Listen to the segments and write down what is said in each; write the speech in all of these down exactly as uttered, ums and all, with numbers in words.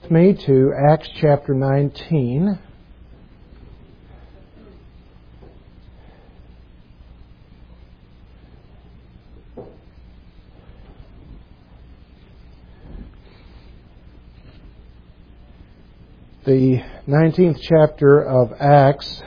Me to Acts chapter nineteen. The nineteenth chapter of Acts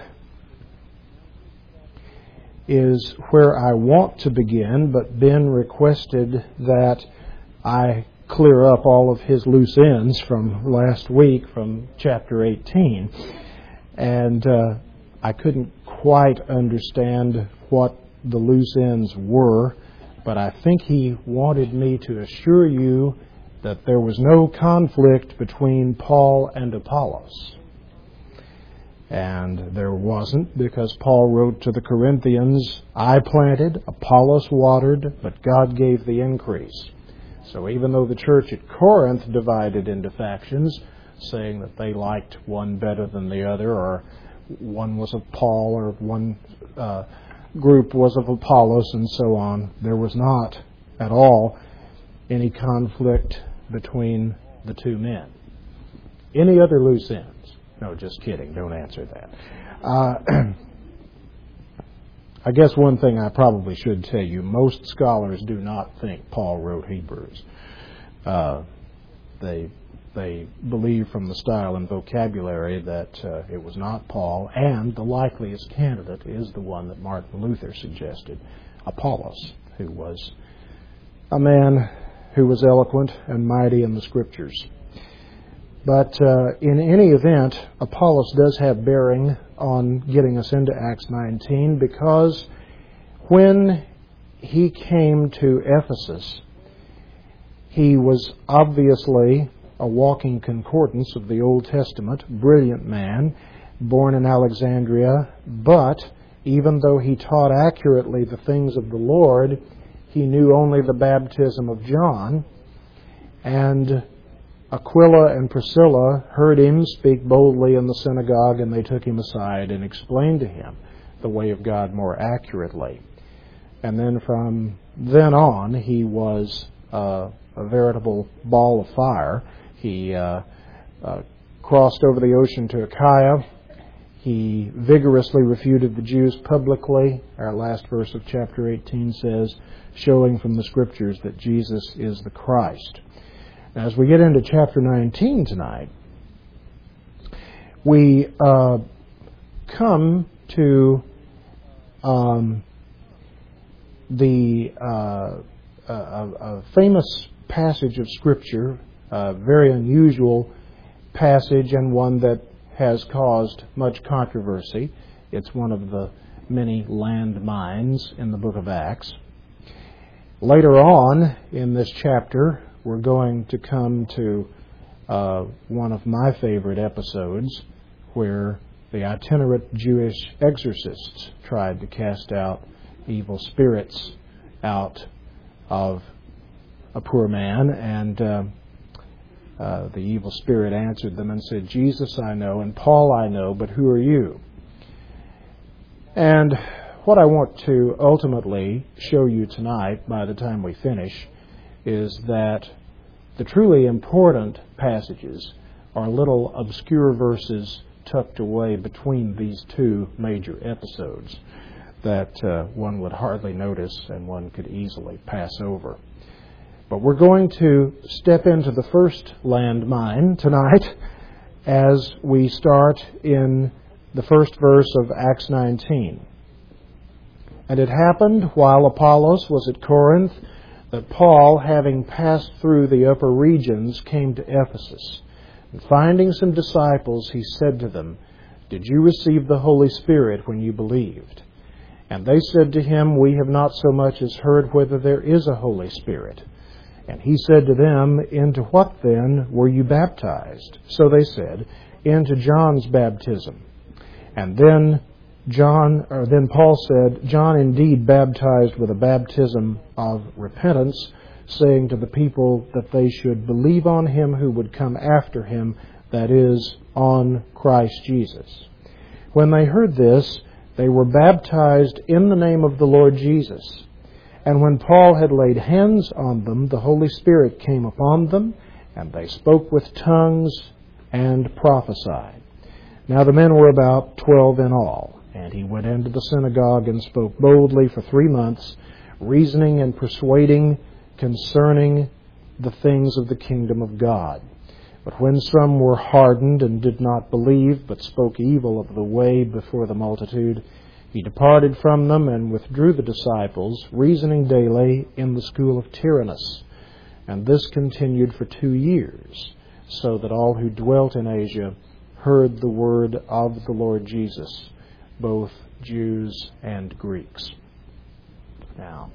is where I want to begin, but Ben requested that I clear up all of his loose ends from last week from chapter eighteen. And uh, I couldn't quite understand what the loose ends were, but I think he wanted me to assure you that there was no conflict between Paul and Apollos. And there wasn't, because Paul wrote to the Corinthians, I planted, Apollos watered, but God gave the increase. So even though the church at Corinth divided into factions, saying that they liked one better than the other, or one was of Paul, or one uh, group was of Apollos, and so on, there was not at all any conflict between the two men. Any other loose ends? No, just kidding. Don't answer that. Uh, I guess one thing I probably should tell you, most scholars do not think Paul wrote Hebrews. Uh, they they believe from the style and vocabulary that uh, it was not Paul, and the likeliest candidate is the one that Martin Luther suggested, Apollos, who was a man who was eloquent and mighty in the Scriptures. But uh, in any event, Apollos does have bearing on getting us into Acts nineteen, because when he came to Ephesus, he was obviously a walking concordance of the Old Testament, brilliant man, born in Alexandria, but even though he taught accurately the things of the Lord, he knew only the baptism of John, and Aquila and Priscilla heard him speak boldly in the synagogue, and they took him aside and explained to him the way of God more accurately. And then from then on, he was uh, a veritable ball of fire. He uh, uh, crossed over the ocean to Achaia. He vigorously refuted the Jews publicly. Our last verse of chapter eighteen says, showing from the Scriptures that Jesus is the Christ. As we get into chapter nineteen tonight, we uh, come to um, the uh, a, a famous passage of Scripture, a very unusual passage, and one that has caused much controversy. It's one of the many landmines in the book of Acts. Later on in this chapter, we're going to come to uh, one of my favorite episodes, where the itinerant Jewish exorcists tried to cast out evil spirits out of a poor man, and uh, uh, the evil spirit answered them and said, Jesus I know, and Paul I know, but who are you? And what I want to ultimately show you tonight, by the time we finish, is that the truly important passages are little obscure verses tucked away between these two major episodes that uh, one would hardly notice and one could easily pass over. But we're going to step into the first landmine tonight as we start in the first verse of Acts nineteen. And it happened while Apollos was at Corinth that Paul, having passed through the upper regions, came to Ephesus. And finding some disciples, he said to them, Did you receive the Holy Spirit when you believed? And they said to him, We have not so much as heard whether there is a Holy Spirit. And he said to them, Into what then were you baptized? So they said, Into John's baptism. And then John, or then Paul said, John indeed baptized with a baptism of repentance, saying to the people that they should believe on him who would come after him, that is, on Christ Jesus. When they heard this, they were baptized in the name of the Lord Jesus. And when Paul had laid hands on them, the Holy Spirit came upon them, and they spoke with tongues and prophesied. Now the men were about twelve in all, and he went into the synagogue and spoke boldly for three months, reasoning and persuading concerning the things of the kingdom of God. But when some were hardened and did not believe, but spoke evil of the way before the multitude, he departed from them and withdrew the disciples, reasoning daily in the school of Tyrannus. And this continued for two years, so that all who dwelt in Asia heard the word of the Lord Jesus, both Jews and Greeks. Now,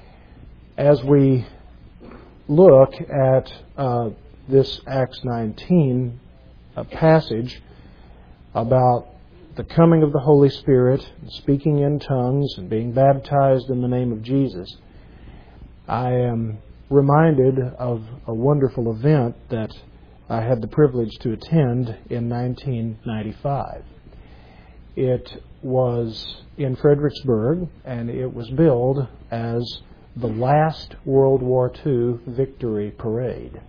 as we look at uh, this Acts nineteen uh, passage about the coming of the Holy Spirit, speaking in tongues, and being baptized in the name of Jesus, I am reminded of a wonderful event that I had the privilege to attend in nineteen ninety-five. It was in Fredericksburg, and it was billed as the last World War Two victory parade.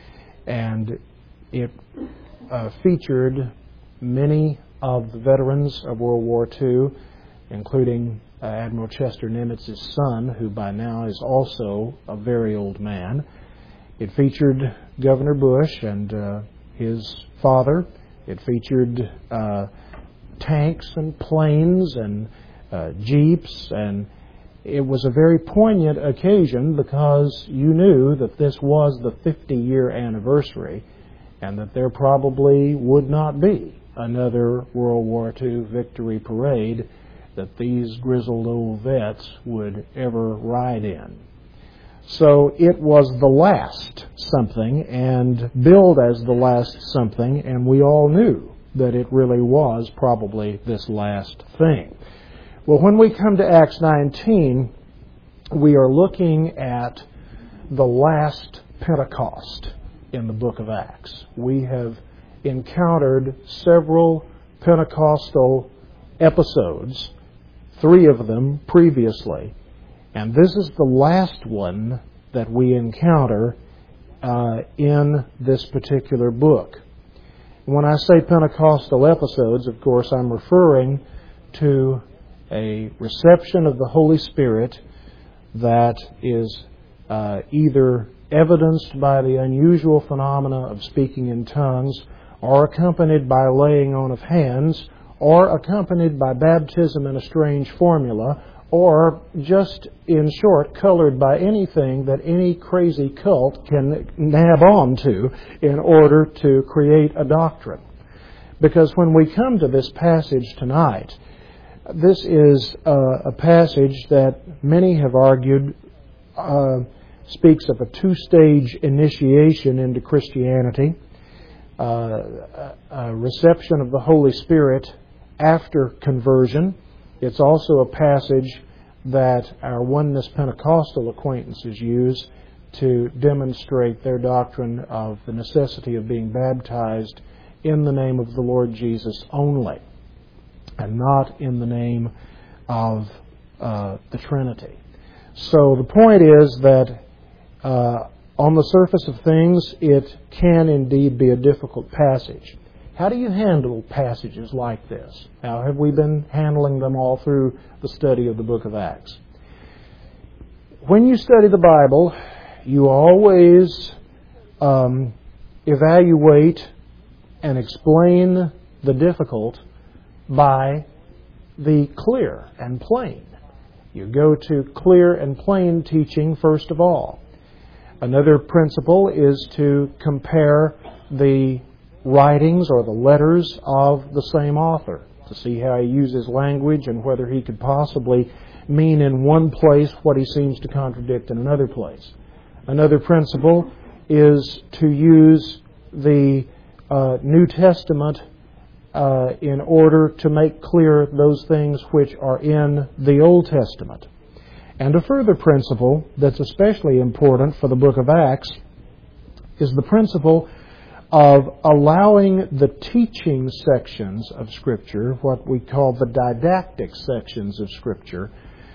And it uh, featured many of the veterans of World War Two, including uh, Admiral Chester Nimitz's son, who by now is also a very old man. It featured Governor Bush and uh, his father. It featured uh, tanks and planes and uh, jeeps, and it was a very poignant occasion because you knew that this was the fifty-year anniversary and that there probably would not be another World War Two victory parade that these grizzled old vets would ever ride in. So it was the last something, and billed as the last something, and we all knew that it really was probably this last thing. Well, when we come to Acts nineteen, we are looking at the last Pentecost in the book of Acts. We have encountered several Pentecostal episodes, three of them previously, and this is the last one that we encounter uh, in this particular book. When I say Pentecostal episodes, of course, I'm referring to a reception of the Holy Spirit that is uh, either evidenced by the unusual phenomena of speaking in tongues, or accompanied by laying on of hands, or accompanied by baptism in a strange formula, or just, in short, colored by anything that any crazy cult can nab on to in order to create a doctrine. Because when we come to this passage tonight, this is uh, a passage that many have argued uh, speaks of a two-stage initiation into Christianity, uh, a reception of the Holy Spirit after conversion. It's also a passage that our Oneness Pentecostal acquaintances use to demonstrate their doctrine of the necessity of being baptized in the name of the Lord Jesus only, and not in the name of uh, the Trinity. So the point is that uh, on the surface of things, it can indeed be a difficult passage. How do you handle passages like this? How have we been handling them all through the study of the book of Acts? When you study the Bible, you always um, evaluate and explain the difficult by the clear and plain. You go to clear and plain teaching first of all. Another principle is to compare the writings or the letters of the same author to see how he uses language and whether he could possibly mean in one place what he seems to contradict in another place. Another principle is to use the uh, New Testament uh, in order to make clear those things which are in the Old Testament. And a further principle that's especially important for the book of Acts is the principle of allowing the teaching sections of Scripture, what we call the didactic sections of Scripture,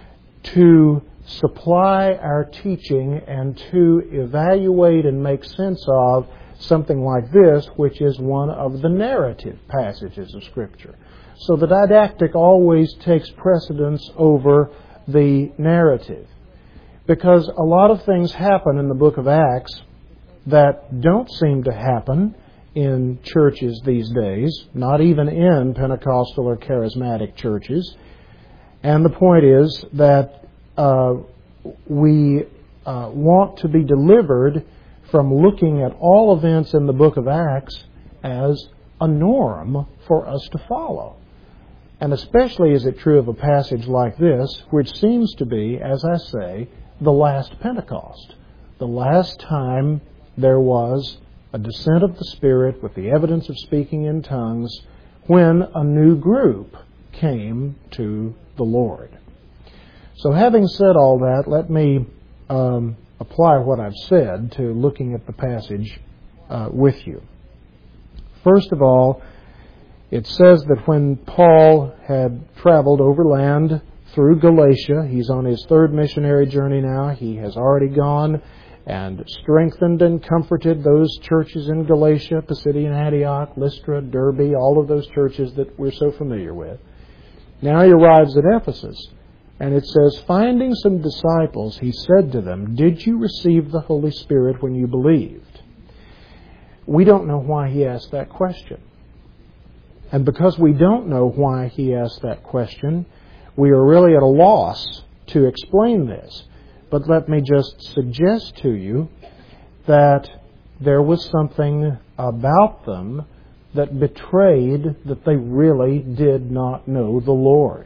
to supply our teaching and to evaluate and make sense of something like this, which is one of the narrative passages of Scripture. So the didactic always takes precedence over the narrative, because a lot of things happen in the book of Acts that don't seem to happen in churches these days, not even in Pentecostal or charismatic churches. And the point is that uh, we uh, want to be delivered from looking at all events in the book of Acts as a norm for us to follow. And especially is it true of a passage like this, which seems to be, as I say, the last Pentecost. The last time there was a descent of the Spirit with the evidence of speaking in tongues when a new group came to the Lord. So having said all that, let me um, apply what I've said to looking at the passage uh, with you. First of all, it says that when Paul had traveled overland through Galatia, he's on his third missionary journey now. He has already gone and strengthened and comforted those churches in Galatia, Pisidian Antioch, Lystra, Derbe, all of those churches that we're so familiar with. Now he arrives at Ephesus, and it says, finding some disciples, he said to them, "Did you receive the Holy Spirit when you believed?" We don't know why he asked that question. And because we don't know why he asked that question, we are really at a loss to explain this. But let me just suggest to you that there was something about them that betrayed that they really did not know the Lord.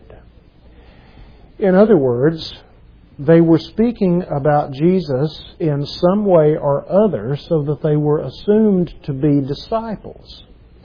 In other words, they were speaking about Jesus in some way or other so that they were assumed to be disciples.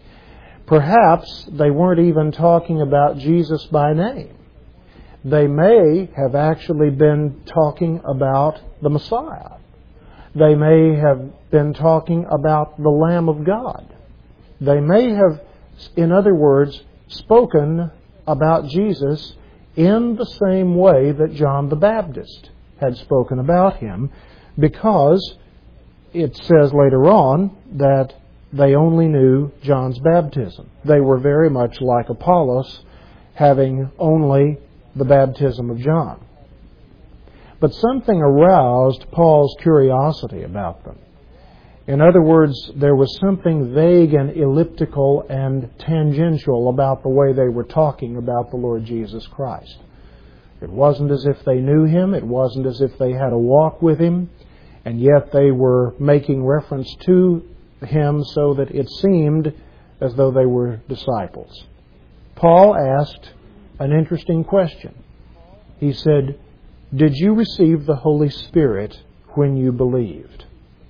Perhaps they weren't even talking about Jesus by name. They may have actually been talking about the Messiah. They may have been talking about the Lamb of God. They may have, in other words, spoken about Jesus in the same way that John the Baptist had spoken about him, because it says later on that they only knew John's baptism. They were very much like Apollos, having only the baptism of John. But something aroused Paul's curiosity about them. In other words, there was something vague and elliptical and tangential about the way they were talking about the Lord Jesus Christ. It wasn't as if they knew Him. It wasn't as if they had a walk with Him. And yet they were making reference to Him so that it seemed as though they were disciples. Paul asked an interesting question. He said, "Did you receive the Holy Spirit when you believed?"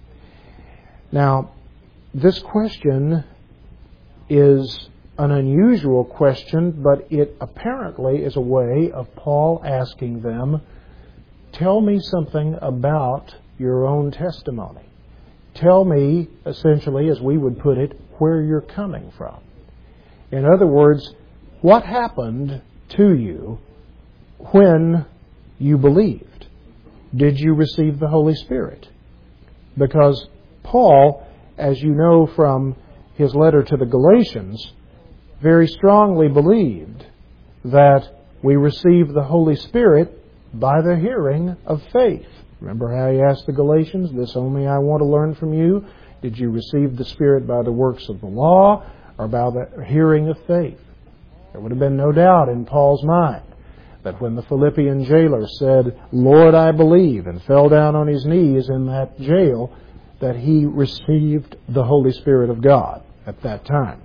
Now, this question is an unusual question, but it apparently is a way of Paul asking them, tell me something about your own testimony. Tell me, essentially, as we would put it, where you're coming from. In other words, what happened to you when you believed? Did you receive the Holy Spirit? Because Paul, as you know from his letter to the Galatians, very strongly believed that we receive the Holy Spirit by the hearing of faith. Remember how he asked the Galatians, "This only I want to learn from you. Did you receive the Spirit by the works of the law or by the hearing of faith?" There would have been no doubt in Paul's mind that when the Philippian jailer said, "Lord, I believe," and fell down on his knees in that jail, that he received the Holy Spirit of God at that time.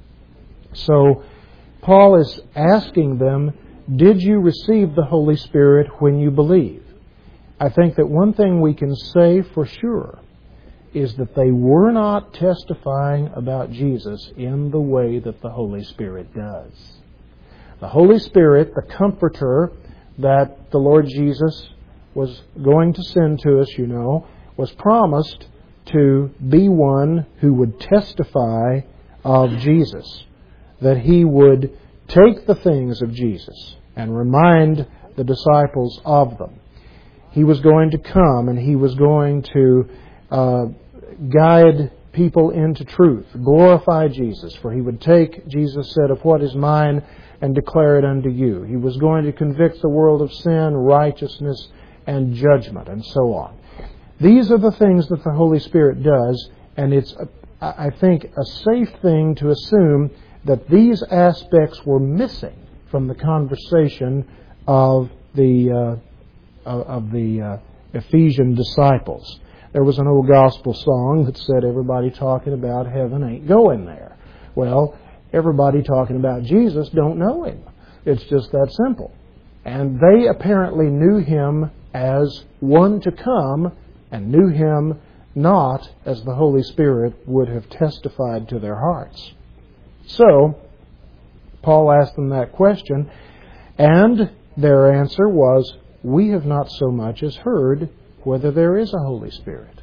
So Paul is asking them, did you receive the Holy Spirit when you believe? I think that one thing we can say for sure is that they were not testifying about Jesus in the way that the Holy Spirit does. The Holy Spirit, the Comforter that the Lord Jesus was going to send to us, you know, was promised to be one who would testify of Jesus, that He would take the things of Jesus and remind the disciples of them. He was going to come and He was going to uh, guide people into truth, glorify Jesus, for He would take, Jesus said, of what is mine and declare it unto you. He was going to convict the world of sin, righteousness, and judgment, and so on. These are the things that the Holy Spirit does, and it's, I think, a safe thing to assume that these aspects were missing from the conversation of the uh, of the uh, Ephesian disciples. There was an old gospel song that said, "Everybody talking about heaven ain't going there." Well, everybody talking about Jesus don't know Him. It's just that simple. And they apparently knew Him as one to come, and knew Him not as the Holy Spirit would have testified to their hearts. So, Paul asked them that question, and their answer was, "We have not so much as heard whether there is a Holy Spirit."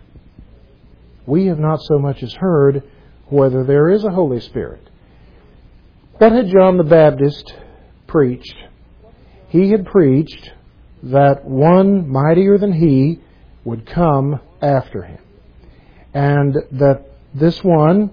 We have not so much as heard whether there is a Holy Spirit. What had John the Baptist preached? He had preached that one mightier than he would come after him, and that this one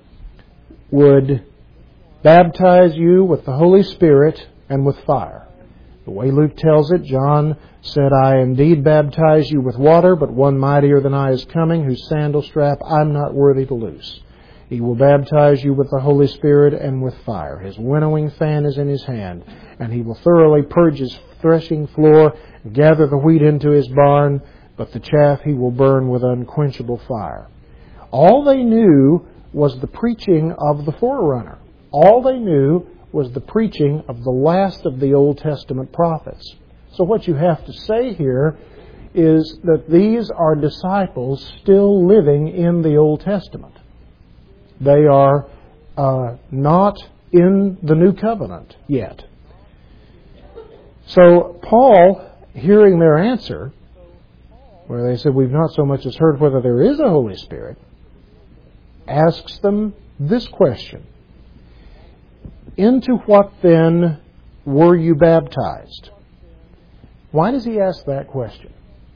would baptize you with the Holy Spirit and with fire. The way Luke tells it, John said, "I indeed baptize you with water, but one mightier than I is coming, whose sandal strap I'm not worthy to loose. He will baptize you with the Holy Spirit and with fire. His winnowing fan is in his hand, and he will thoroughly purge his threshing floor, and gather the wheat into his barn, but the chaff he will burn with unquenchable fire." All they knew was the preaching of the forerunner. All they knew was the preaching of the last of the Old Testament prophets. So what you have to say here is that these are disciples still living in the Old Testament. They are uh, not in the New Covenant yet. So Paul, hearing their answer, where they said, "We've not so much as heard whether there is a Holy Spirit," asks them this question: "Into what then were you baptized?" Why does he ask that question?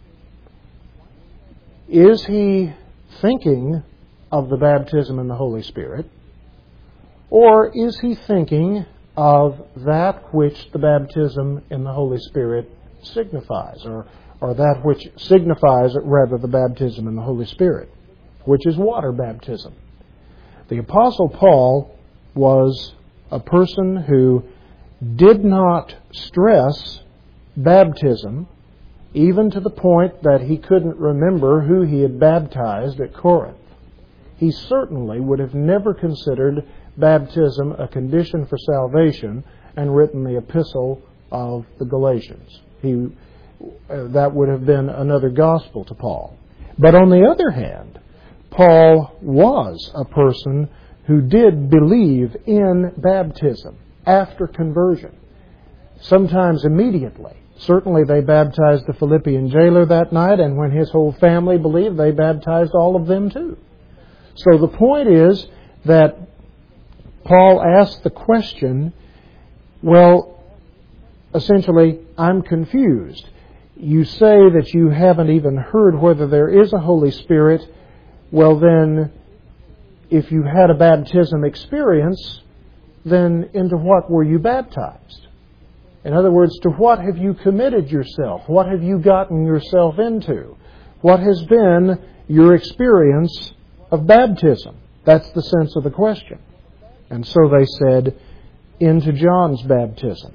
Is he thinking of the baptism in the Holy Spirit, or is he thinking of that which the baptism in the Holy Spirit signifies, or, or that which signifies, rather, the baptism in the Holy Spirit, which is water baptism? The Apostle Paul was a person who did not stress baptism, even to the point that he couldn't remember who he had baptized at Corinth. He certainly would have never considered baptism a condition for salvation and written the epistle of the Galatians. He, uh, that would have been another gospel to Paul. But on the other hand, Paul was a person who did believe in baptism after conversion, sometimes immediately. Certainly they baptized the Philippian jailer that night, and when his whole family believed, they baptized all of them too. So the point is that Paul asked the question, well, essentially, I'm confused. You say that you haven't even heard whether there is a Holy Spirit. Well then, if you had a baptism experience, then into what were you baptized? In other words, to what have you committed yourself? What have you gotten yourself into? What has been your experience of baptism? That's the sense of the question. And so they said, into John's baptism.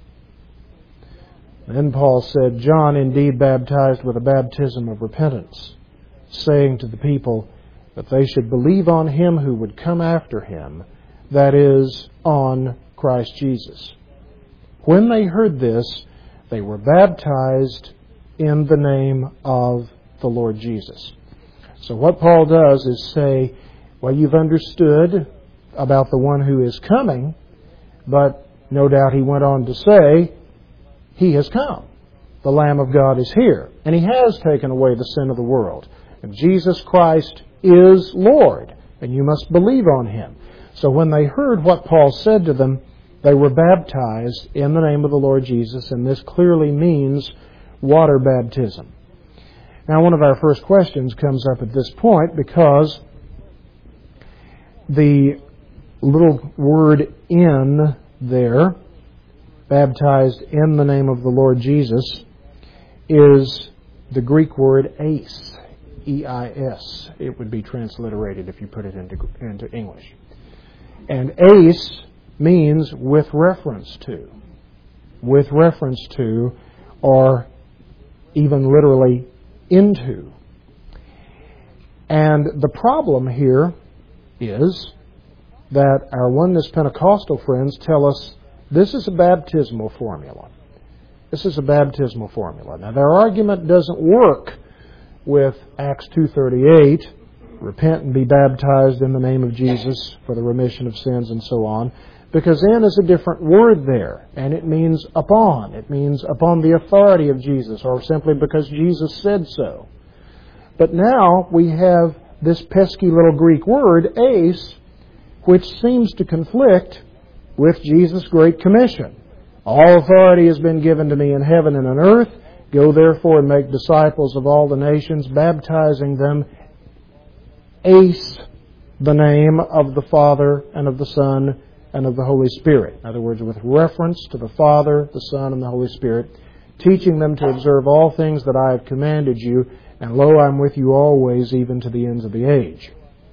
Then Paul said, John indeed baptized with a baptism of repentance, saying to the people that they should believe on him who would come after him, that is, on Christ Jesus. When they heard this, they were baptized in the name of the Lord Jesus. So what Paul does is say, well, you've understood about the one who is coming, but no doubt he went on to say, he has come. The Lamb of God is here, and he has taken away the sin of the world. And Jesus Christ is Lord, and you must believe on him. So when they heard what Paul said to them, they were baptized in the name of the Lord Jesus, and this clearly means water baptism. Now, one of our first questions comes up at this point because the little word "in" there, baptized in the name of the Lord Jesus, is the Greek word eis, E I S. It would be transliterated if you put it into, into English. And eis means with reference to. With reference to, or even literally into. And the problem here is that our Oneness Pentecostal friends tell us this is a baptismal formula. This is a baptismal formula. Now, their argument doesn't work with Acts two thirty-eight, repent and be baptized in the name of Jesus for the remission of sins and so on, because "in" is a different word there, and it means upon. It means upon the authority of Jesus, or simply because Jesus said so. But now we have this pesky little Greek word, eis, which seems to conflict with Jesus' Great Commission. All authority has been given to me in heaven and on earth. Go therefore and make disciples of all the nations, baptizing them, eis, the name of the Father and of the Son and of the Holy Spirit. In other words, with reference to the Father, the Son, and the Holy Spirit, teaching them to observe all things that I have commanded you, and lo, I'm with you always, even to the ends of the age.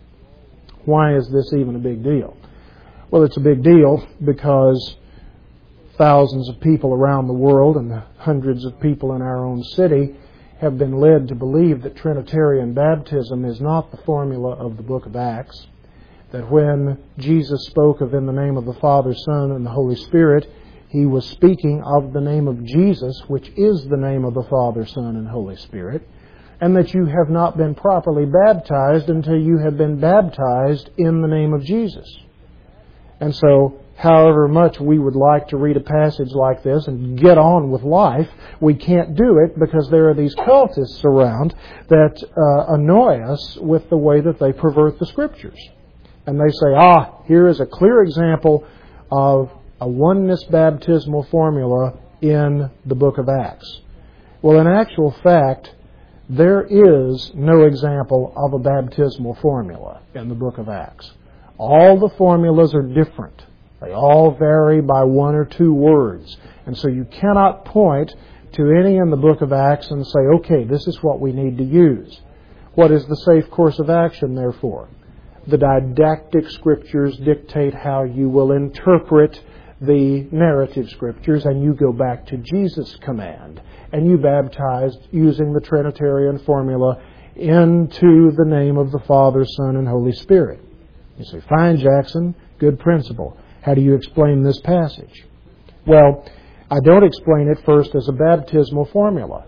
Why is this even a big deal? Well, it's a big deal because thousands of people around the world and hundreds of people in our own city have been led to believe that Trinitarian baptism is not the formula of the book of Acts, that when Jesus spoke of in the name of the Father, Son, and the Holy Spirit, He was speaking of the name of Jesus, which is the name of the Father, Son, and Holy Spirit, and that you have not been properly baptized until you have been baptized in the name of Jesus. And so, however much we would like to read a passage like this and get on with life, we can't do it because there are these cultists around that uh, annoy us with the way that they pervert the Scriptures. And they say, ah, here is a clear example of a oneness baptismal formula in the book of Acts. Well, in actual fact, there is no example of a baptismal formula in the book of Acts. All the formulas are different. They all vary by one or two words. And so you cannot point to any in the book of Acts and say, okay, this is what we need to use. What is the safe course of action, therefore? The didactic Scriptures dictate how you will interpret the narrative Scriptures, and you go back to Jesus' command, and you baptize using the Trinitarian formula into the name of the Father, Son, and Holy Spirit. You say, fine, Jackson, good principle. How do you explain this passage? Well, I don't explain it first as a baptismal formula.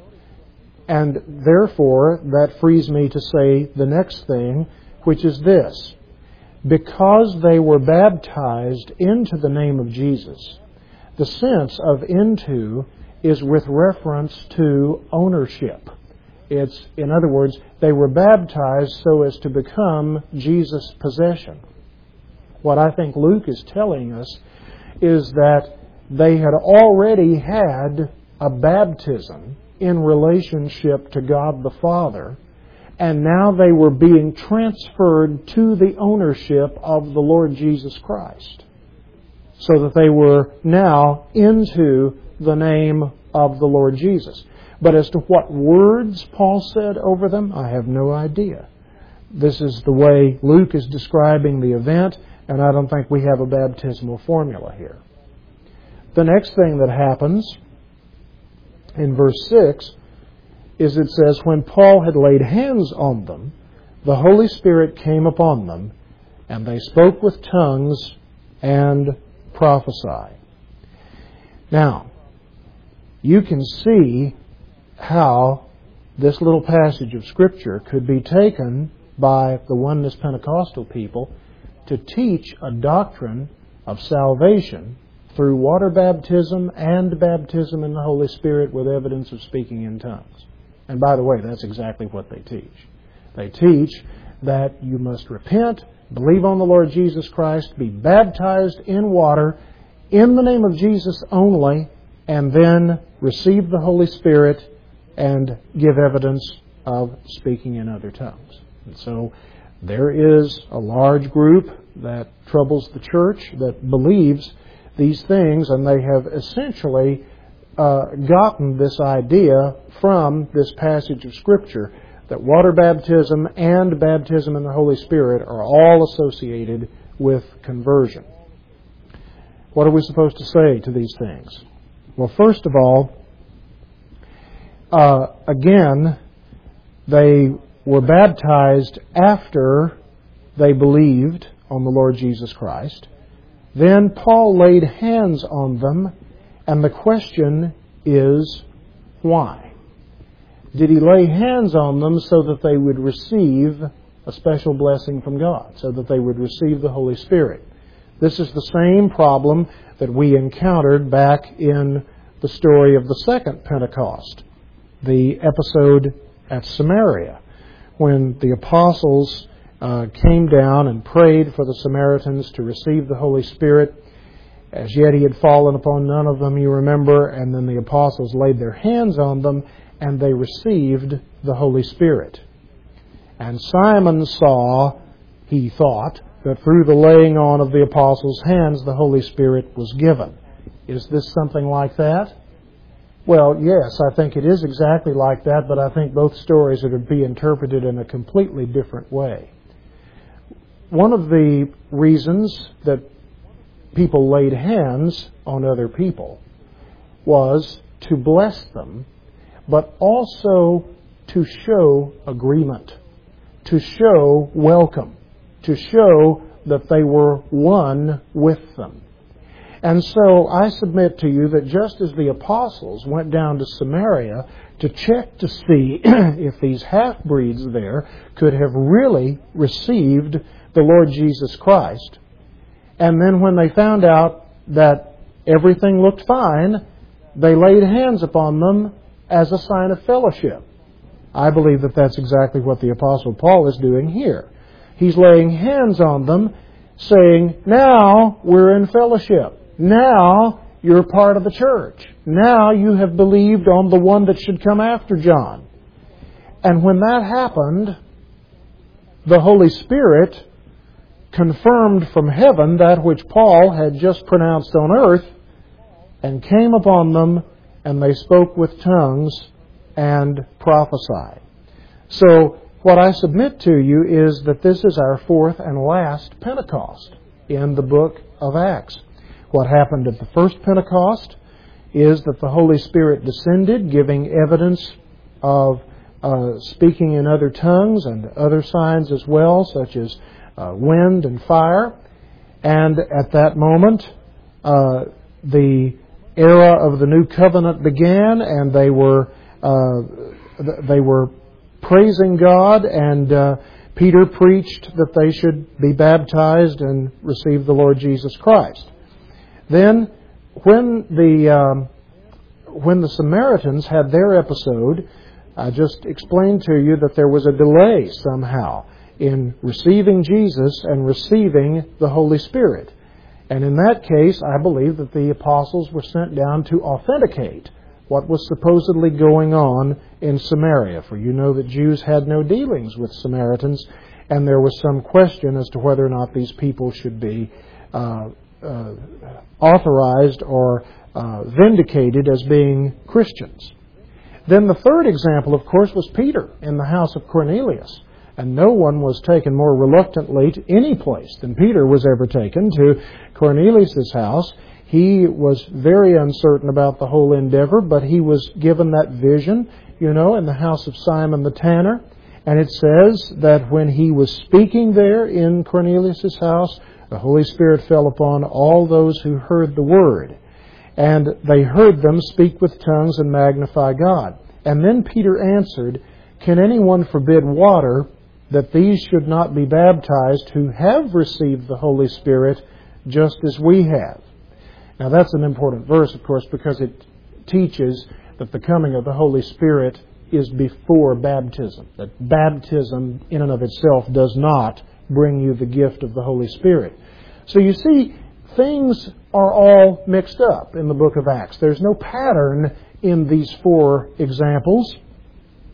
And therefore, that frees me to say the next thing, which is this. Because they were baptized into the name of Jesus, the sense of into is with reference to ownership. It's, in other words, they were baptized so as to become Jesus' possession. What I think Luke is telling us is that they had already had a baptism in relationship to God the Father, and now they were being transferred to the ownership of the Lord Jesus Christ, so that they were now into the name of the Lord Jesus. But as to what words Paul said over them, I have no idea. This is the way Luke is describing the event, and I don't think we have a baptismal formula here. The next thing that happens in verse six is it says, when Paul had laid hands on them, the Holy Spirit came upon them, and they spoke with tongues and prophesied. Now, you can see how this little passage of Scripture could be taken by the Oneness Pentecostal people to teach a doctrine of salvation through water baptism and baptism in the Holy Spirit with evidence of speaking in tongues. And by the way, that's exactly what they teach. They teach that you must repent, believe on the Lord Jesus Christ, be baptized in water in the name of Jesus only, and then receive the Holy Spirit and give evidence of speaking in other tongues. And so There is a large group that troubles the church that believes these things, and they have essentially uh, gotten this idea from this passage of Scripture that water baptism and baptism in the Holy Spirit are all associated with conversion. What are we supposed to say to these things? Well, first of all, uh, again, they were baptized after they believed on the Lord Jesus Christ. Then Paul laid hands on them, and the question is, why? Did he lay hands on them so that they would receive a special blessing from God, so that they would receive the Holy Spirit? This is the same problem that we encountered back in the story of the second Pentecost, the episode at Samaria, when the apostles uh, came down and prayed for the Samaritans to receive the Holy Spirit. As yet he had fallen upon none of them, you remember, and then the apostles laid their hands on them, and they received the Holy Spirit. And Simon saw, he thought, that through the laying on of the apostles' hands the Holy Spirit was given. Is this something like that? Well, yes, I think it is exactly like that, but I think both stories are to be interpreted in a completely different way. One of the reasons that people laid hands on other people was to bless them, but also to show agreement, to show welcome, to show that they were one with them. And so I submit to you that just as the apostles went down to Samaria to check to see if these half-breeds there could have really received the Lord Jesus Christ, and then when they found out that everything looked fine, they laid hands upon them as a sign of fellowship. I believe that that's exactly what the Apostle Paul is doing here. He's laying hands on them, saying, now we're in fellowship. Now you're part of the church. Now you have believed on the one that should come after John. And when that happened, the Holy Spirit confirmed from heaven that which Paul had just pronounced on earth, and came upon them, and they spoke with tongues and prophesied. So what I submit to you is that this is our fourth and last Pentecost in the book of Acts. What happened at the first Pentecost is that the Holy Spirit descended, giving evidence of uh, speaking in other tongues and other signs as well, such as uh, wind and fire. And at that moment, uh, the era of the new covenant began, and they were uh, they were praising God, and uh, Peter preached that they should be baptized and receive the Lord Jesus Christ. Then, when the um, when the Samaritans had their episode, I just explained to you that there was a delay somehow in receiving Jesus and receiving the Holy Spirit. And in that case, I believe that the apostles were sent down to authenticate what was supposedly going on in Samaria. For you know that Jews had no dealings with Samaritans, and there was some question as to whether or not these people should be uh, uh, authorized or uh, vindicated as being Christians. Then the third example, of course, was Peter in the house of Cornelius. And no one was taken more reluctantly to any place than Peter was ever taken, to Cornelius' house. He was very uncertain about the whole endeavor, but he was given that vision, you know, in the house of Simon the tanner. And it says that when he was speaking there in Cornelius' house, the Holy Spirit fell upon all those who heard the word. And they heard them speak with tongues and magnify God. And then Peter answered, "Can anyone forbid water that these should not be baptized who have received the Holy Spirit just as we have?" Now that's an important verse, of course, because it teaches that the coming of the Holy Spirit is before baptism. That baptism in and of itself does not bring you the gift of the Holy Spirit. So you see, things are all mixed up in the book of Acts. There's no pattern in these four examples.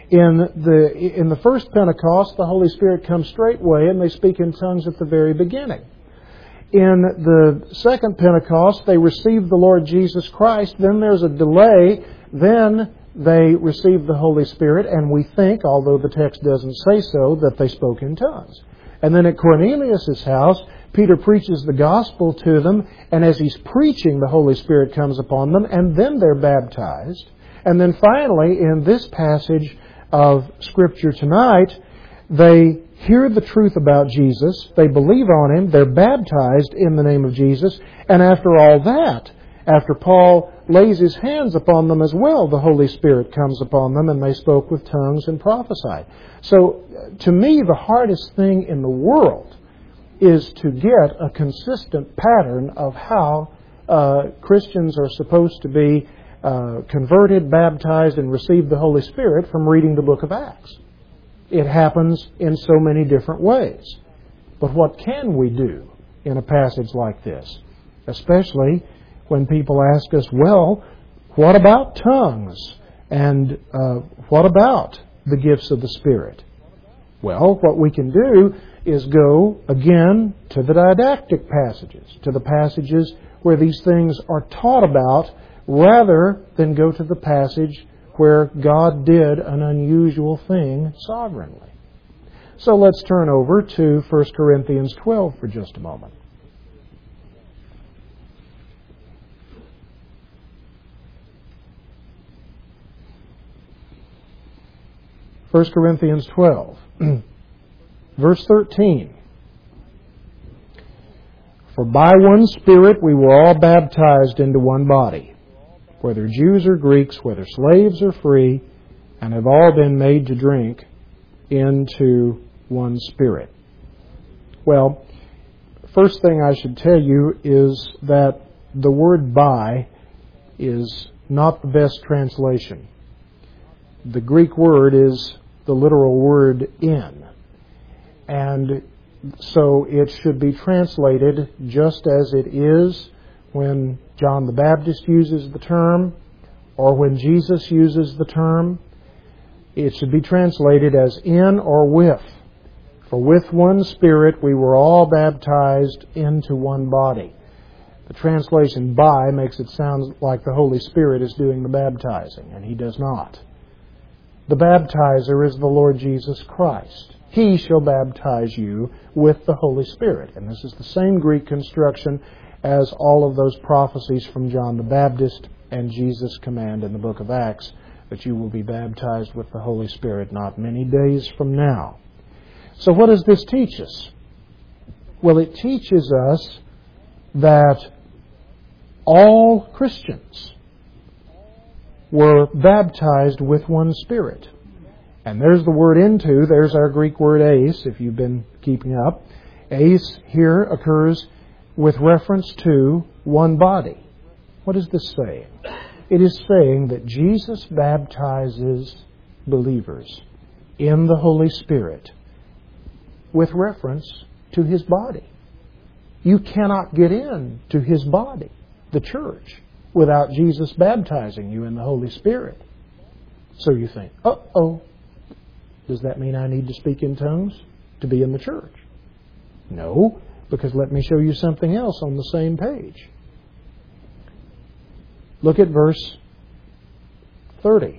In the, in the first Pentecost, the Holy Spirit comes straightway and they speak in tongues at the very beginning. In the second Pentecost, they receive the Lord Jesus Christ. Then there's a delay. Then they receive the Holy Spirit, and we think, although the text doesn't say so, that they spoke in tongues. And then at Cornelius' house, Peter preaches the gospel to them, and as he's preaching, the Holy Spirit comes upon them, and then they're baptized. And then finally, in this passage of Scripture tonight, they hear the truth about Jesus, they believe on Him, they're baptized in the name of Jesus, and after all that, after Paul lays his hands upon them as well, the Holy Spirit comes upon them, and they spoke with tongues and prophesied. So, to me, the hardest thing in the world is to get a consistent pattern of how uh, Christians are supposed to be uh, converted, baptized, and receive the Holy Spirit from reading the book of Acts. It happens in so many different ways. But what can we do in a passage like this? Especially when people ask us, well, what about tongues? And uh, what about the gifts of the Spirit? Well, what we can do is go again to the didactic passages, to the passages where these things are taught about, rather than go to the passage where God did an unusual thing sovereignly. So let's turn over to First Corinthians twelve for just a moment. First Corinthians twelve, verse thirteen. For by one Spirit we were all baptized into one body, whether Jews or Greeks, whether slaves or free, and have all been made to drink into one Spirit. Well, first thing I should tell you is that the word by is not the best translation. The Greek word is the literal word in. And so it should be translated just as it is when John the Baptist uses the term, or when Jesus uses the term. It should be translated as in or with. For with one Spirit we were all baptized into one body. The translation by makes it sound like the Holy Spirit is doing the baptizing, and He does not. The baptizer is the Lord Jesus Christ. He shall baptize you with the Holy Spirit. And this is the same Greek construction as all of those prophecies from John the Baptist and Jesus' command in the book of Acts that you will be baptized with the Holy Spirit not many days from now. So what does this teach us? Well, it teaches us that all Christians were baptized with one Spirit. And there's the word into, there's our Greek word eis, if you've been keeping up. Eis here occurs with reference to one body. What is this saying? It is saying that Jesus baptizes believers in the Holy Spirit with reference to His body. You cannot get in to His body, the church, without Jesus baptizing you in the Holy Spirit. So you think, uh-oh, does that mean I need to speak in tongues to be in the church? No, because let me show you something else on the same page. Look at verse thirty.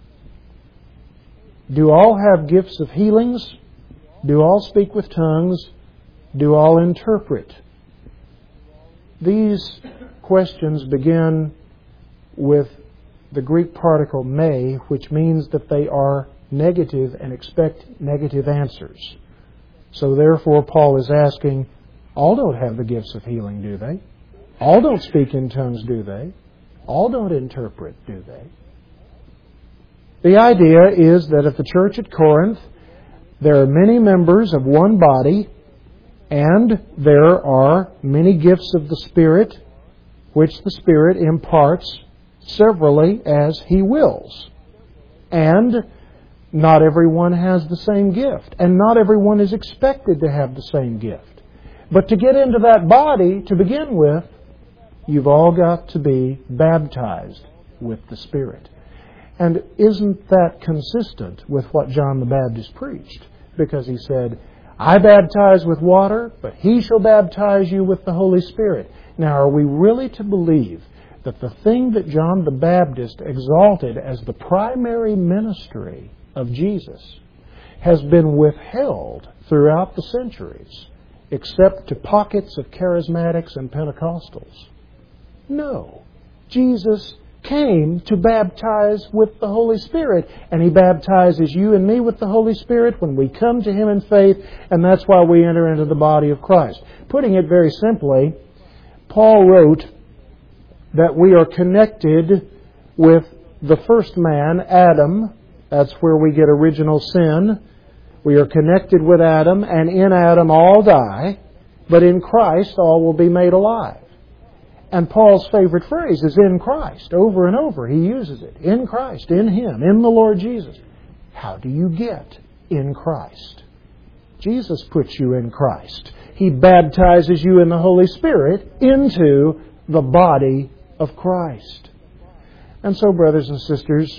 Do all have gifts of healings? Do all speak with tongues? Do all interpret? These questions begin with the Greek particle me, which means that they are negative and expect negative answers. So therefore, Paul is asking, all don't have the gifts of healing, do they? All don't speak in tongues, do they? All don't interpret, do they? The idea is that at the church at Corinth, there are many members of one body, and there are many gifts of the Spirit, which the Spirit imparts severally as He wills. And not everyone has the same gift, and not everyone is expected to have the same gift. But to get into that body, to begin with, you've all got to be baptized with the Spirit. And isn't that consistent with what John the Baptist preached? Because he said, I baptize with water, but he shall baptize you with the Holy Spirit. Now, are we really to believe that the thing that John the Baptist exalted as the primary ministry of Jesus has been withheld throughout the centuries, except to pockets of charismatics and Pentecostals? No. Jesus came to baptize with the Holy Spirit, and He baptizes you and me with the Holy Spirit when we come to Him in faith, and that's why we enter into the body of Christ. Putting it very simply, Paul wrote that we are connected with the first man, Adam. That's where we get original sin. We are connected with Adam, and in Adam all die, but in Christ all will be made alive. And Paul's favorite phrase is in Christ. Over and over he uses it. In Christ, in Him, in the Lord Jesus. How do you get in Christ? Jesus puts you in Christ. He baptizes you in the Holy Spirit into the body of Christ. And so, brothers and sisters,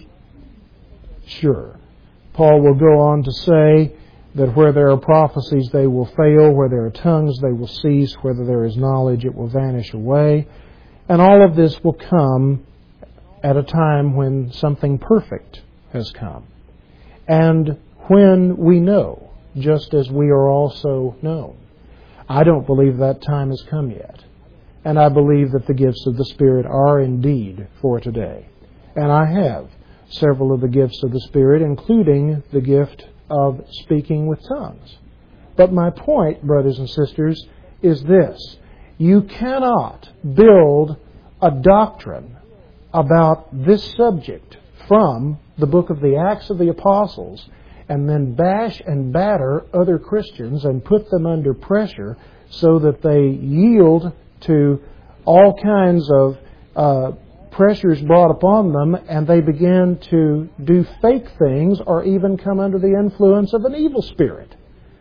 sure, Paul will go on to say that where there are prophecies, they will fail. Where there are tongues, they will cease. Whether there is knowledge, it will vanish away. And all of this will come at a time when something perfect has come. And when we know, just as we are also known. I don't believe that time has come yet. And I believe that the gifts of the Spirit are indeed for today. And I have several of the gifts of the Spirit, including the gift of speaking with tongues. But my point, brothers and sisters, is this. You cannot build a doctrine about this subject from the book of the Acts of the Apostles and then bash and batter other Christians and put them under pressure so that they yield to all kinds of uh, pressures brought upon them, and they begin to do fake things or even come under the influence of an evil spirit.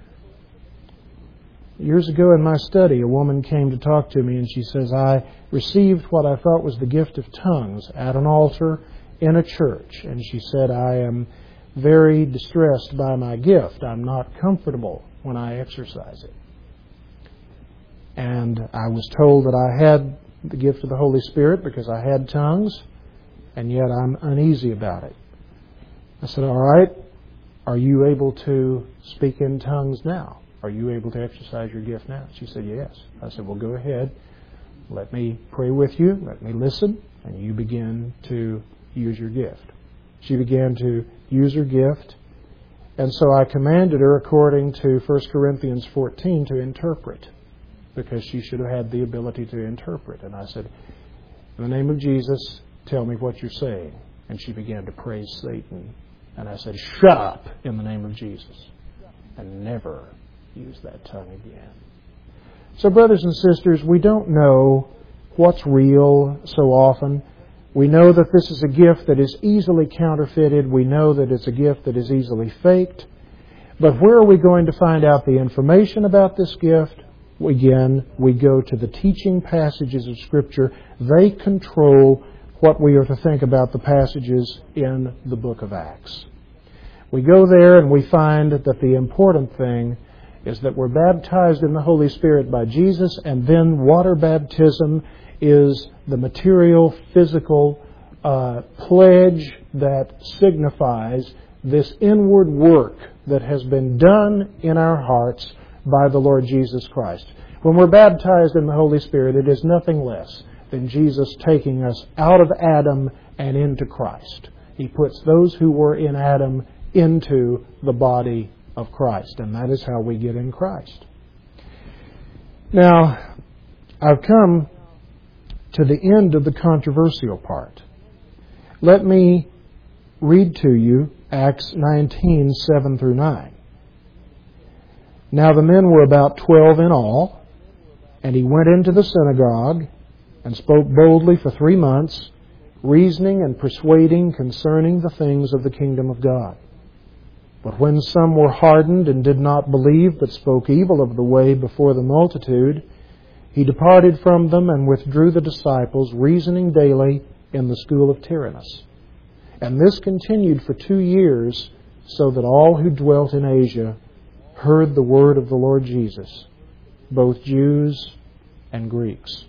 Years ago in my study, a woman came to talk to me and she says, I received what I thought was the gift of tongues at an altar in a church. And she said, I am very distressed by my gift. I'm not comfortable when I exercise it. And I was told that I had the gift of the Holy Spirit because I had tongues, and yet I'm uneasy about it. I said, all right, are you able to speak in tongues now? Are you able to exercise your gift now? She said, yes. I said, well, go ahead. Let me pray with you. Let me listen. And you begin to use your gift. She began to use her gift. And so I commanded her, according to First Corinthians fourteen, to interpret, because she should have had the ability to interpret. And I said, in the name of Jesus, tell me what you're saying. And she began to praise Satan. And I said, shut up in the name of Jesus. And never use that tongue again. So, brothers and sisters, we don't know what's real so often. We know that this is a gift that is easily counterfeited. We know that it's a gift that is easily faked. But where are we going to find out the information about this gift? Again, we go to the teaching passages of Scripture. They control what we are to think about the passages in the book of Acts. We go there and we find that the important thing is that we're baptized in the Holy Spirit by Jesus, and then water baptism is the material, physical uh, pledge that signifies this inward work that has been done in our hearts by the Lord Jesus Christ. When we're baptized in the Holy Spirit, it is nothing less than Jesus taking us out of Adam and into Christ. He puts those who were in Adam into the body of Christ, and that is how we get in Christ. Now, I've come to the end of the controversial part. Let me read to you Acts nineteen, seven through nine. Now the men were about twelve in all, and he went into the synagogue and spoke boldly for three months, reasoning and persuading concerning the things of the kingdom of God. But when some were hardened and did not believe, but spoke evil of the way before the multitude, he departed from them and withdrew the disciples, reasoning daily in the school of Tyrannus. And this continued for two years, so that all who dwelt in Asia heard the word of the Lord Jesus, both Jews and Greeks.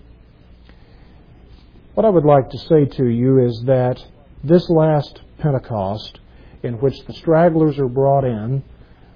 What I would like to say to you is that this last Pentecost, in which the stragglers are brought in,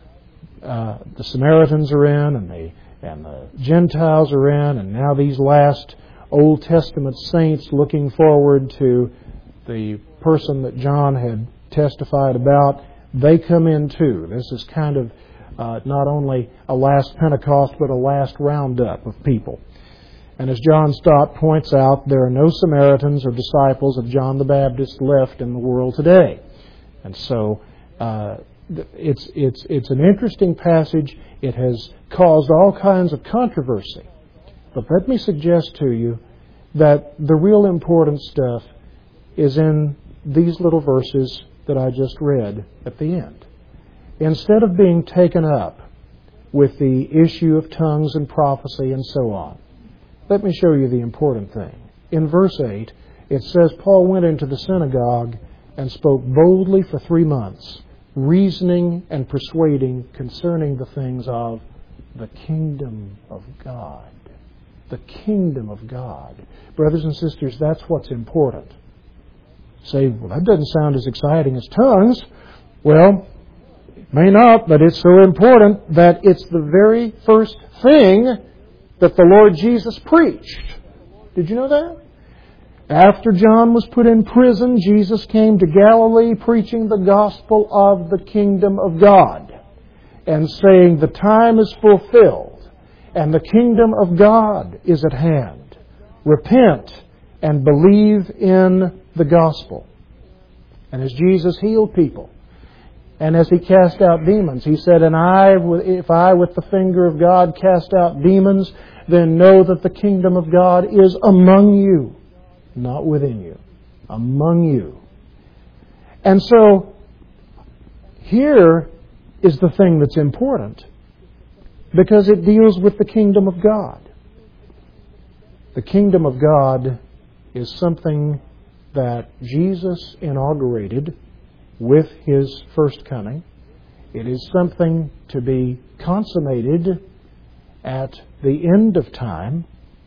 uh, the Samaritans are in, and the, and the Gentiles are in, and now these last Old Testament saints looking forward to the person that John had testified about, they come in too. This is kind of uh, not only a last Pentecost, but a last roundup of people. And as John Stott points out, there are no Samaritans or disciples of John the Baptist left in the world today. And so uh, it's, it's, it's an interesting passage. It has caused all kinds of controversy. But let me suggest to you that the real important stuff is in these little verses that I just read at the end. Instead of being taken up with the issue of tongues and prophecy and so on, let me show you the important thing. In verse eight, it says, Paul went into the synagogue and spoke boldly for three months, reasoning and persuading concerning the things of the kingdom of God. The kingdom of God. Brothers and sisters, that's what's important. Say, well, that doesn't sound as exciting as tongues. Well, it may not, but it's so important that it's the very first thing that the Lord Jesus preached. Did you know that? After John was put in prison, Jesus came to Galilee preaching the gospel of the kingdom of God and saying, the time is fulfilled and the kingdom of God is at hand. Repent and believe in the gospel. And as Jesus healed people, and as He cast out demons, He said, and I, if I with the finger of God cast out demons, then know that the kingdom of God is among you, not within you, among you. And so, here is the thing that's important, because it deals with the kingdom of God. The kingdom of God is something that Jesus inaugurated with His first coming. It is something to be consummated at the end of time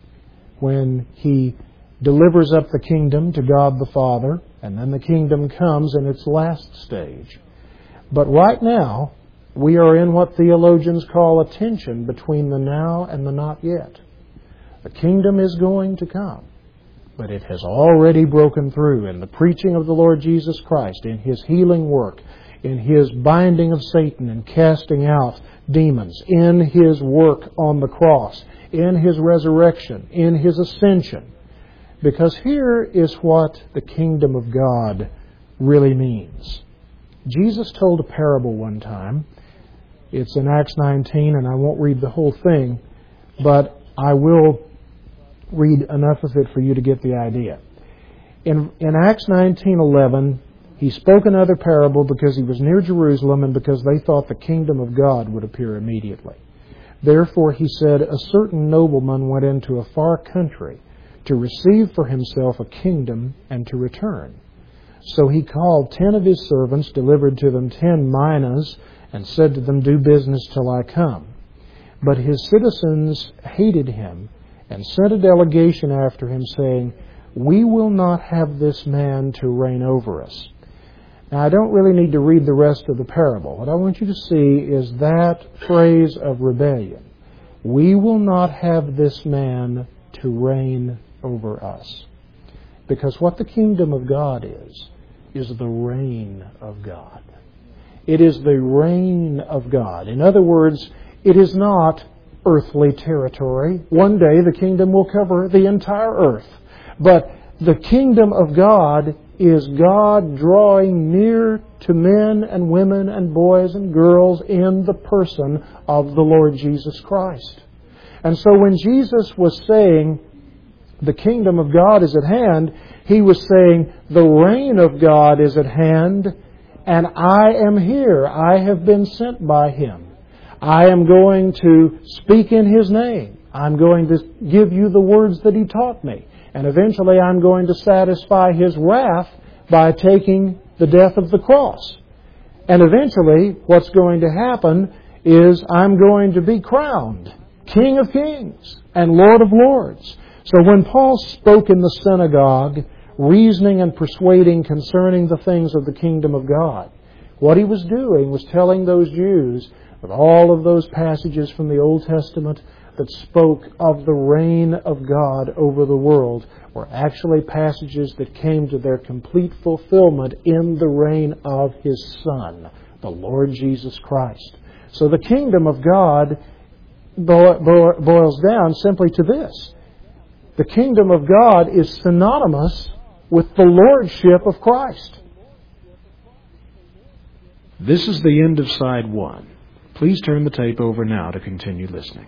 when He delivers up the kingdom to God the Father, and then the kingdom comes in its last stage. But right now, we are in what theologians call a tension between the now and the not yet. The kingdom is going to come, but it has already broken through in the preaching of the Lord Jesus Christ, in His healing work, in His binding of Satan and casting out demons, in His work on the cross, in His resurrection, in His ascension. Because here is what the kingdom of God really means. Jesus told a parable one time. It's in Acts nineteen, and I won't read the whole thing, but I will read enough of it for you to get the idea. In, in Acts nineteen eleven, He spoke another parable because He was near Jerusalem and because they thought the kingdom of God would appear immediately. Therefore, He said, a certain nobleman went into a far country to receive for himself a kingdom and to return. So he called ten of his servants, delivered to them ten minas, and said to them, do business till I come. But his citizens hated him and sent a delegation after him, saying, we will not have this man to reign over us. Now, I don't really need to read the rest of the parable. What I want you to see is that phrase of rebellion. We will not have this man to reign over us. Because what the kingdom of God is, is the reign of God. It is the reign of God. In other words, it is not earthly territory. One day the kingdom will cover the entire earth. But the kingdom of God is God drawing near to men and women and boys and girls in the person of the Lord Jesus Christ. And so when Jesus was saying, the kingdom of God is at hand, He was saying, the reign of God is at hand, and I am here. I have been sent by Him. I am going to speak in His name. I'm going to give you the words that He taught me. And eventually I'm going to satisfy His wrath by taking the death of the cross. And eventually, what's going to happen is I'm going to be crowned King of Kings and Lord of Lords. So when Paul spoke in the synagogue, reasoning and persuading concerning the things of the kingdom of God, what he was doing was telling those Jews that all of those passages from the Old Testament that spoke of the reign of God over the world were actually passages that came to their complete fulfillment in the reign of His Son, the Lord Jesus Christ. So the kingdom of God boils down simply to this. The kingdom of God is synonymous with the lordship of Christ. This is the end of side one. Please turn the tape over now to continue listening.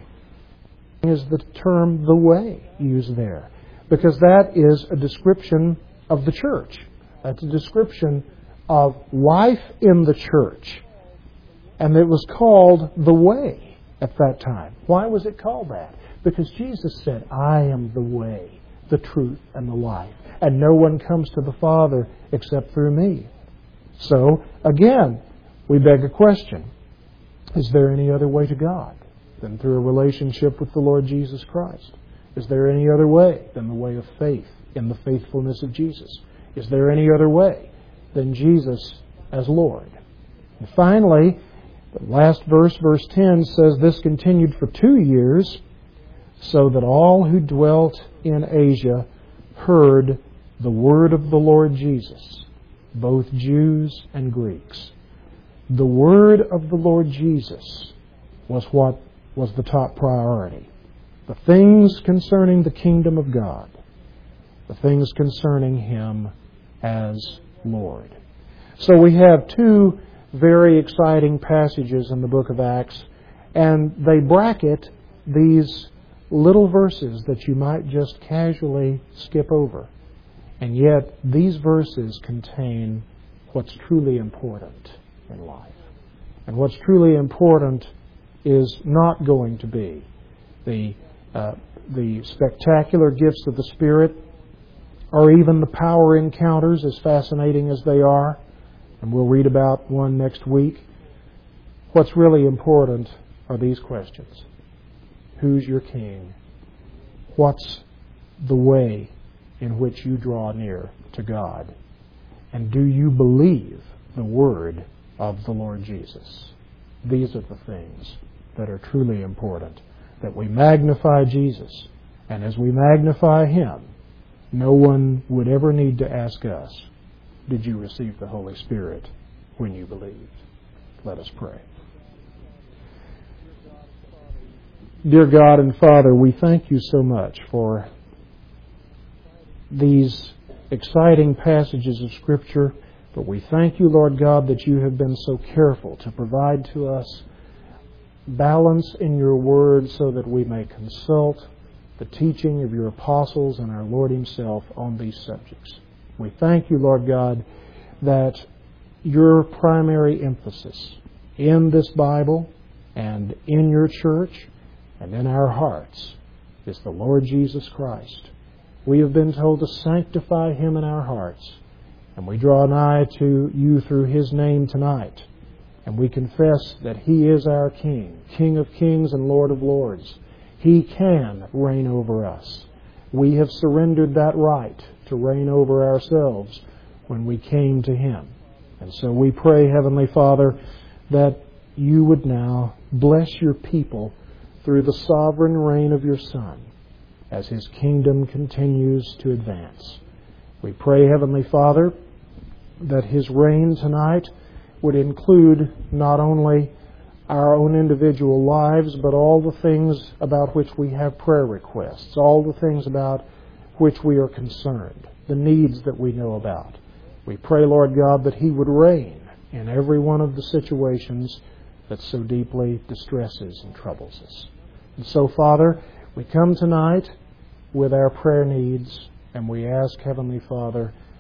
Is the term the way used there? Because that is a description of the church. That's a description of life in the church. And it was called the way at that time. Why was it called that? Because Jesus said, I am the way, the truth, and the life. And no one comes to the Father except through me. So, again, we beg a question. Is there any other way to God than through a relationship with the Lord Jesus Christ? Is there any other way than the way of faith in the faithfulness of Jesus? Is there any other way than Jesus as Lord? And finally, the last verse, verse ten, says this continued for two years, so that all who dwelt in Asia heard the word of the Lord Jesus, both Jews and Greeks. The word of the Lord Jesus was what was the top priority. The things concerning the kingdom of God. The things concerning Him as Lord. So we have two very exciting passages in the book of Acts, and they bracket these little verses that you might just casually skip over. And yet, these verses contain what's truly important in life. And what's truly important is not going to be the uh, the spectacular gifts of the Spirit, or even the power encounters, as fascinating as they are. And we'll read about one next week. What's really important are these questions. Who's your king? What's the way in which you draw near to God? And do you believe the word of the Lord Jesus? These are the things that are truly important. That we magnify Jesus. And as we magnify Him, no one would ever need to ask us, did you receive the Holy Spirit when you believed? Let us pray. Dear God and Father, we thank You so much for these exciting passages of Scripture, but we thank You, Lord God, that You have been so careful to provide to us balance in Your Word so that we may consult the teaching of Your apostles and our Lord Himself on these subjects. We thank You, Lord God, that Your primary emphasis in this Bible and in Your church and in our hearts is the Lord Jesus Christ. We have been told to sanctify Him in our hearts, and we draw nigh to You through His name tonight. And we confess that He is our King, King of kings and Lord of lords. He can reign over us. We have surrendered that right to reign over ourselves when we came to Him. And so we pray, Heavenly Father, that You would now bless Your people through the sovereign reign of Your Son as His kingdom continues to advance. We pray, Heavenly Father, that His reign tonight would include not only our own individual lives, but all the things about which we have prayer requests, all the things about which we are concerned, the needs that we know about. We pray, Lord God, that He would reign in every one of the situations that so deeply distresses and troubles us. And so, Father, we come tonight with our prayer needs, and we ask, Heavenly Father,